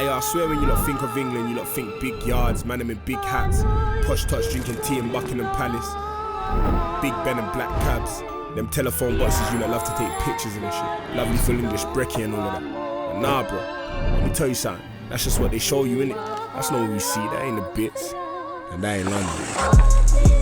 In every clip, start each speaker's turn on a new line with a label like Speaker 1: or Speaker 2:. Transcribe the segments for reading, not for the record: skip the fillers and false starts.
Speaker 1: Hey, I swear when you lot think of England, you lot think big yards, man, them in big hats, posh tots drinking tea in Buckingham Palace, Big Ben and black cabs, them telephone boxes you lot love to take pictures and shit, lovely full English brekkie and all of that. But nah, bro, let me tell you something, that's just what they show you, innit? That's not what we see, that ain't the bits, and that ain't London.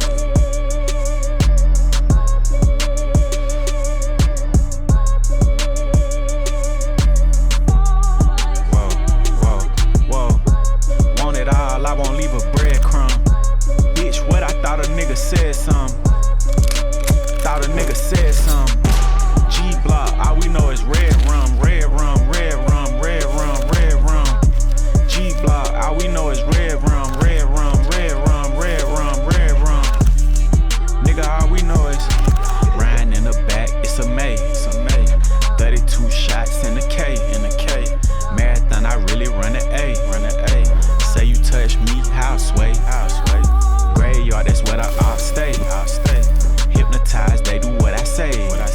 Speaker 2: Said some, thought a nigga said some. G-Block, all we know is red rum, red rum, red rum, red rum, red rum. G-Block, all we know is red rum, red rum, red rum, red rum, red rum. Nigga, all we know is riding in the back, it's a May, it's a May. 32 shots in the K, in the K. Marathon, I really run the A, run the A. Say you touch me, how sway, how sway. Graveyard, that's what I'll stay. Hypnotized, they do what I say.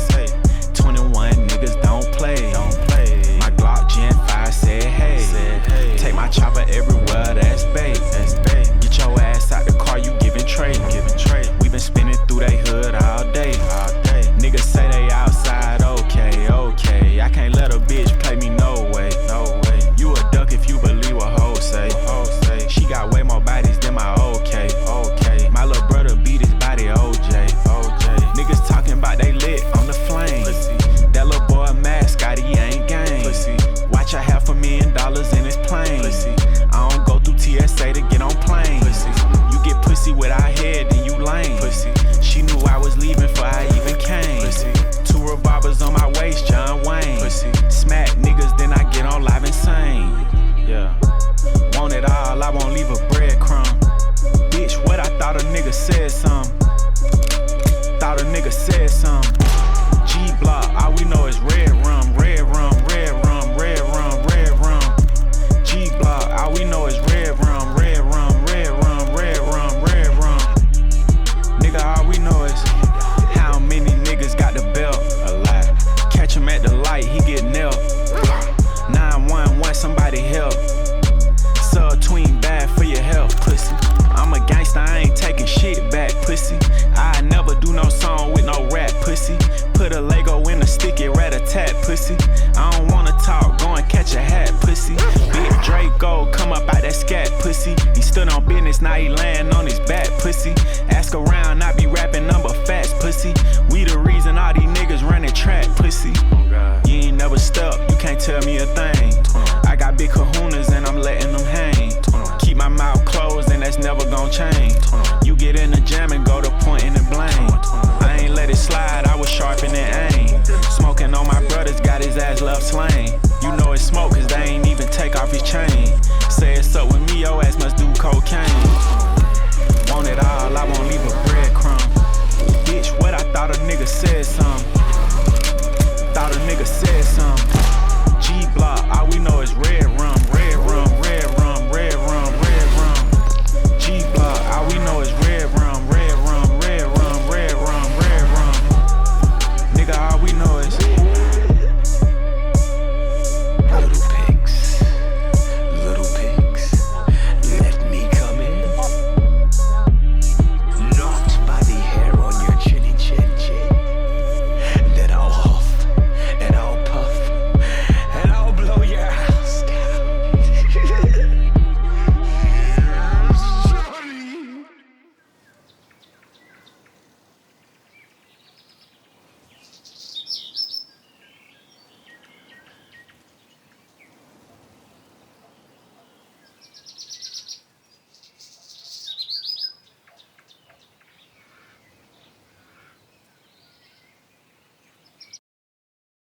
Speaker 2: 21 niggas don't play. My Glock Gen 5 said hey. Take my chopper everywhere, that's bait. Get your ass out the car, you giving trade. We been spinning through they hood all day. Niggas say they outside, okay. I can't let a bitch play me, no way. You a duck if you believe what hoes say. She got way more bodies than my okay. My little brother beat his body, OJ. Niggas talking about they lit on the flame. That little boy mascot, he ain't game. Watch I have $1,000,000 in his plane. I don't go through TSA to get on planes. You get pussy without head, then you lame. She knew I was leaving before I even came. 2 revolvers on my waist, John Wayne. Smack niggas, then I get on live insane. Yeah. Want it all, I won't leave a breadcrumb. Bitch, what I thought a nigga said some. Thought a nigga said some. G-Block, all we know is red rum, red rum, red rum, red rum, red rum. G-Block, all we know is red rum, red rum, red rum, red rum, red rum. Nigga, all we know is how many niggas got the belt. A lot. Catch him at the light, he get nailed. 911, somebody help. Tween bad for your health, pussy. I'm a gangster, I ain't taking shit back, pussy. I never do no song with no rap, pussy. Put a Lego in a sticky rat-a-tat, pussy. I don't wanna talk, go and catch a hat, pussy. Big Draco, come up out that scat, pussy. He stood on business, now he laying on his back, pussy. Ask around, I be rapping number facts, pussy. We the reason all these niggas running track, pussy. You ain't never stuck, you can't tell me a thing. I got big kahunas and I'm letting them hang. Keep my mouth closed and that's never gon' change. You get in the jam and go to pointing and blame. I ain't let it slide, I was sharpening aim. Smoking on my brothers, got his ass left slain. You know it's smoke cause they ain't even take off his chain. Say it's up with me, your ass must do cocaine. Want it all, I won't leave a breadcrumb. Bitch, what I thought a nigga said some. Thought a nigga said some. G-Block,